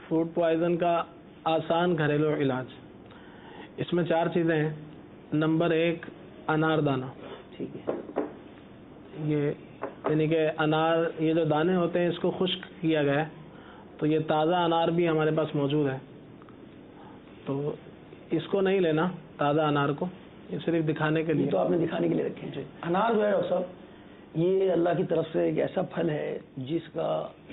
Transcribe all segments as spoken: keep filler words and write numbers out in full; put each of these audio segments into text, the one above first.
Food poison کا آسان گھریلو علاج، اس میں چار چیزیں ہیں۔ نمبر ایک، انار دانہ۔ ٹھیک ہے، یہ یعنی کہ انار، یہ جو دانے ہوتے ہیں اس کو خشک کیا گیا ہے، تو یہ تازہ انار بھی ہمارے پاس موجود ہے، تو اس کو نہیں لینا تازہ انار کو، یہ صرف دکھانے کے لیے تو آپ نے دکھانے کے لیے رکھے ہیں۔ انار جو ہے ڈاکٹر صاحب، یہ اللہ کی طرف سے ایک ایسا پھل ہے جس کا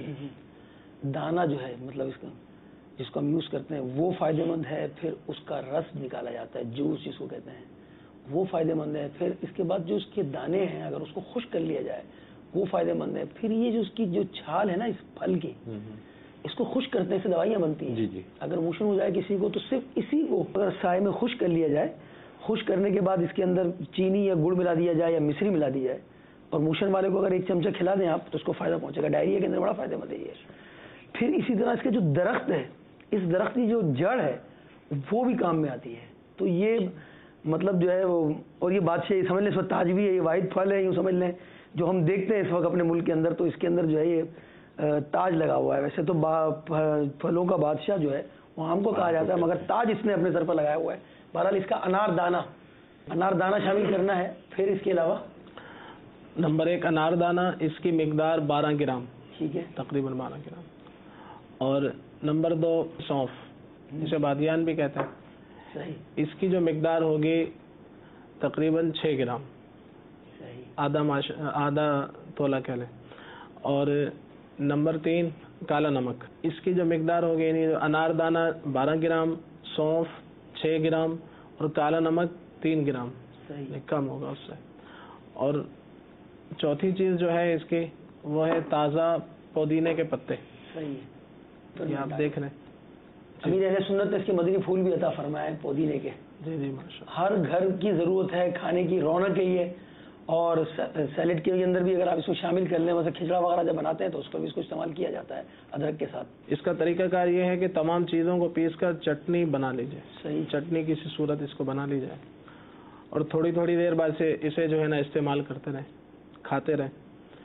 دانہ جو ہے، مطلب اس کا جس کو ہم یوز کرتے ہیں وہ فائدہ مند ہے، پھر اس کا رس نکالا جاتا ہے، جوس جس کو کہتے ہیں، وہ فائدہ مند ہے، پھر اس کے بعد جو اس کے دانے ہیں اگر اس کو خشک کر لیا جائے وہ فائدہ مند ہے، پھر یہ جو اس کی جو چھال ہے نا اس پھل کی، اس کو خشک کرنے سے دوائیاں بنتی ہیں۔ جی جی اگر موشن ہو جائے کسی کو تو صرف اسی کو اگر سائے میں خشک کر لیا جائے، خشک کرنے کے بعد اس کے اندر چینی یا گڑ ملا دیا جائے یا مصری ملا دی جائے، اور موشن والے کو اگر ایک چمچہ کھلا دیں آپ تو اس کو فائدہ پہنچے گا، ڈائریا کے اندر بڑا فائدہ مند ہے یہ۔ پھر اسی طرح اس کے جو درخت ہے، اس درخت کی جو جڑ ہے وہ بھی کام میں آتی ہے، تو یہ مطلب جو ہے وہ، اور یہ بادشاہ سمجھ لیں اس وقت تاج بھی ہے، یہ واحد پھل ہے، یوں سمجھ لیں جو ہم دیکھتے ہیں اس وقت اپنے ملک کے اندر، تو اس کے اندر جو ہے یہ تاج لگا ہوا ہے۔ ویسے تو پھلوں کا بادشاہ جو ہے وہ ہم کو کہا جاتا ہے، مگر تاج اس نے اپنے سر پر لگایا ہوا ہے۔ بہرحال اس کا انار دانہ انار دانہ شامل کرنا ہے۔ پھر اس کے علاوہ نمبر ایک انار دانہ، اس کی مقدار بارہ گرام، ٹھیک ہے، تقریباً بارہ گرام۔ اور نمبر دو، سونف، اسے بادیان بھی کہتے ہیں، صحیح، اس کی جو مقدار ہوگی تقریباً چھ گرام، صحیح، آدھا ماش آدھا تولہ کہہ لیں۔ اور نمبر تین، کالا نمک، اس کی جو مقدار ہوگی یعنی انار دانہ بارہ گرام، سونف چھ گرام اور کالا نمک تین گرام، صحیح، کم ہوگا اس سے۔ اور چوتھی چیز جو ہے اس کی وہ ہے تازہ پودینے کے پتے، صحیح ہے، یہ آپ دیکھ لیں۔ امیر اہل سنت نے اس کے مدنی پھول بھی عطا فرمائے ہیں پودینے کے۔ جی جی ماشاء اللہ، ہر گھر کی ضرورت ہے، کھانے کی رونق ہے یہ، اور سیلڈ کے اندر بھی اگر آپ اس کو شامل کر لیں، مثلا کھچڑا وغیرہ جب بناتے ہیں تو اس کو بھی اس کو استعمال کیا جاتا ہے ادرک کے ساتھ۔ اس کا طریقہ کار یہ ہے کہ تمام چیزوں کو پیس کر چٹنی بنا لیجیے، صحیح، چٹنی کسی صورت اس کو بنا لی جائے، اور تھوڑی تھوڑی دیر بعد سے اسے جو ہے نا استعمال کرتے رہیں، کھاتے رہیں۔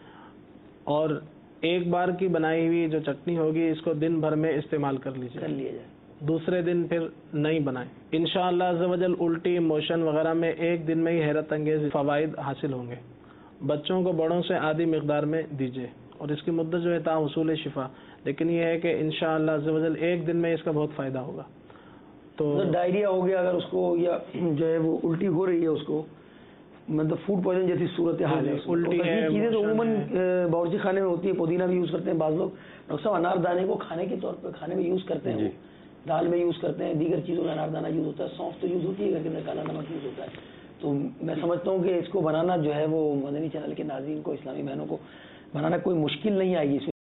اور ایک بار کی بنائی ہوئی جو چٹنی ہوگی اس کو دن بھر میں استعمال کر لیجیے، کر لیا جائے، دوسرے دن پھر نہیں بنائیں۔ انشاءاللہ عز و جل الٹی، موشن وغیرہ میں ایک دن میں ہی حیرت انگیز فوائد حاصل ہوں گے۔ بچوں کو بڑوں سے آدھی مقدار میں دیجیے، اور اس کی مدت جو ہے تا حصول شفا، لیکن یہ ہے کہ انشاءاللہ عز و جل ایک دن میں اس کا بہت فائدہ ہوگا۔ تو ڈائریا ہو گیا اگر اس کو، یا جو ہے وہ الٹی ہو رہی ہے اس کو، مطلب فوڈ پوائزن جیسی صورت حال ہے، الٹی ہے، چیزیں تو عموماً باورچی خانے میں ہوتی ہے، پودینہ بھی یوز کرتے ہیں بعض لوگ، ڈاکٹر صاحب انار دانے کو کھانے کے طور پر کھانے میں یوز کرتے ہیں، وہ دال میں یوز کرتے ہیں، دیگر چیزوں میں انار دانہ یوز ہوتا ہے، سونف تو یوز ہوتی ہے، گھر کے اندر کالا نمک یوز ہوتا ہے۔ تو میں سمجھتا ہوں کہ اس کو بنانا جو ہے وہ مدنی چینل کے ناظرین کو، اسلامی بہنوں کو بنانا کوئی مشکل نہیں آئے گی۔